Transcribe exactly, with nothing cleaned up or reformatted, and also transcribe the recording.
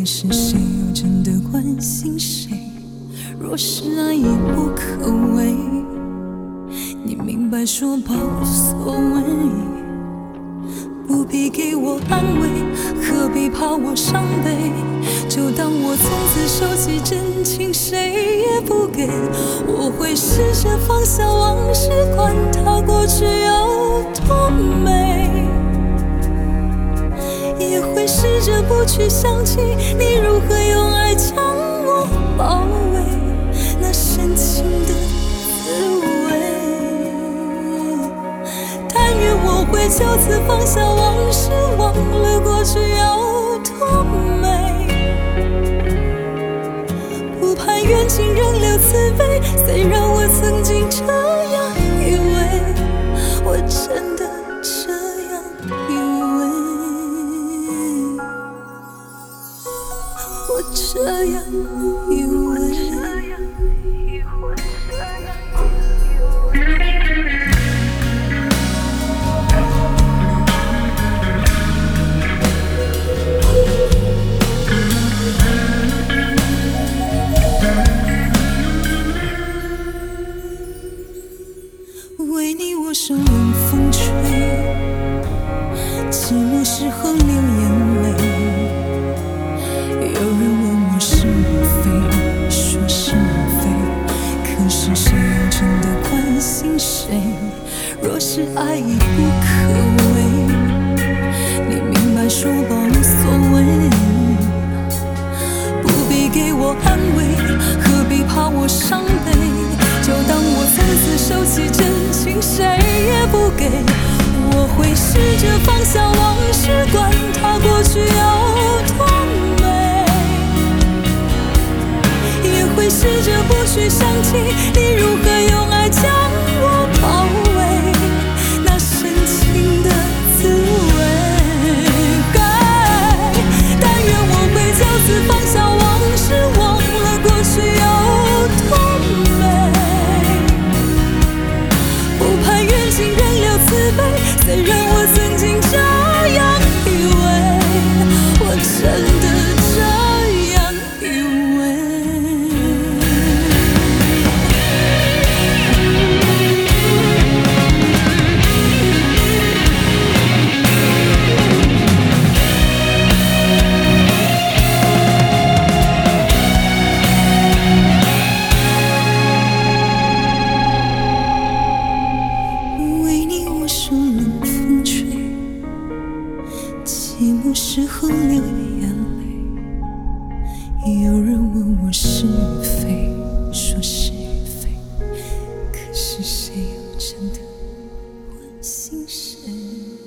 是谁又真的关心谁？若是爱已不可为，你明白说吧无所谓，不必给我安慰，何必怕我伤悲？就当我从此收起真情，谁也不给。我会试着放下往事，管它过去有多美，也会试着不去想起你如何用爱将我包围，那深情的滋味。但愿我会就此放下往事，忘了过去有多美，不盼缘尽仍留慈悲。虽然我曾经这样以为，我真的这样以为，我这样以为。为你我受冷风吹，寂寞时候流眼泪。有人问我是非，说是非，可是谁又真的关心谁？若是爱已不可为，你明白说吧无所谓，不必给我安慰，何必怕我伤悲？就当我从此收起真情，谁也不给。我会试着放下往事，管它过去有多美，也会试着不去想起你如何用爱将我包围，那深情的滋味。但愿我会就此放下往事，忘了过去有多美，不盼缘尽仍留慈悲。虽然我曾经这样以为，我真的这样以为。为你我受冷风吹，寂寞时候流眼泪。有人问我是非，说是非，可是谁又真的关心谁？